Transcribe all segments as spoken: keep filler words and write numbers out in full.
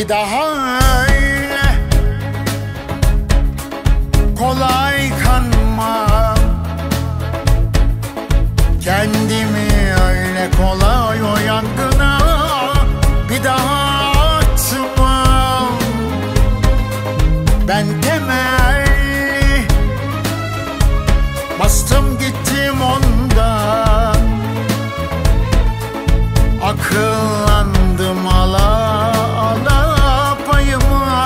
Bir daha öyle kolay kanmam, kendimi öyle kolay o yangına bir daha atmam. Ben temelli bastım gittim ondan, akıllandım ala ala payımı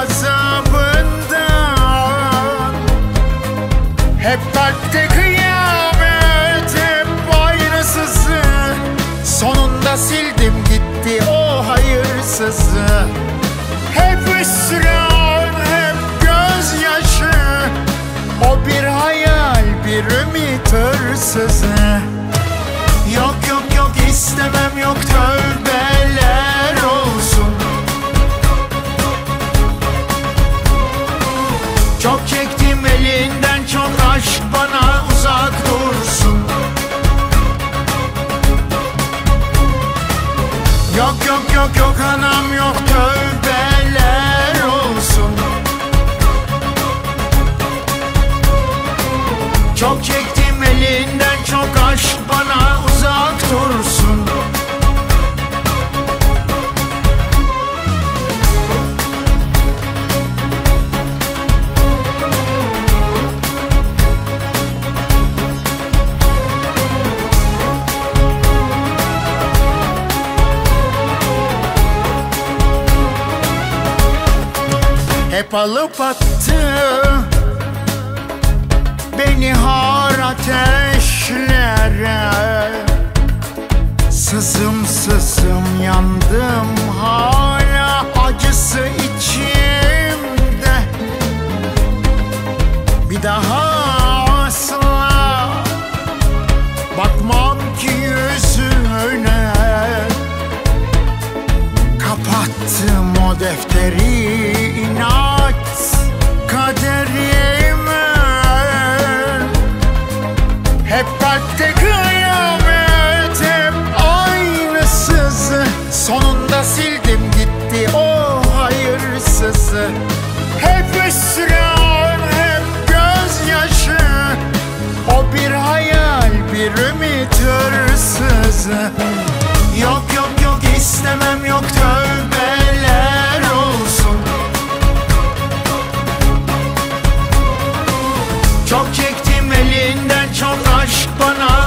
azabından. Hep kalpte kıyamet, hep aynısızı, sonunda sildim gitti o hayırsızı. Hep üsyan, hep gözyaşı, o bir hayal, bir ümit hırsızı. Yok yok yok istemem, yok tövbeler olsun. Çok çektim elinden çok, aşk bana uzak dursun. Yok yok yok yok anam yok, tövbeler olsun. Çok çektim elinden çok, aşk bana uzak dursun. Hep alıp attı beni har ateşlere, sızım sızım yandım hala acısı içimde. Bir daha asla bakmam ki yüzüne, kapattım o defteri inat kaderime. Hep kalpte kıyamet, hep aynısızı, sonunda sildim gitti o hayırsızı. Hep üsyan, hep gözyaşı, o bir hayal, bir ümit hırsızı. Yok yok yok istemem, yok tövbeler olsun. Çok çektim elinden çok, aşk bana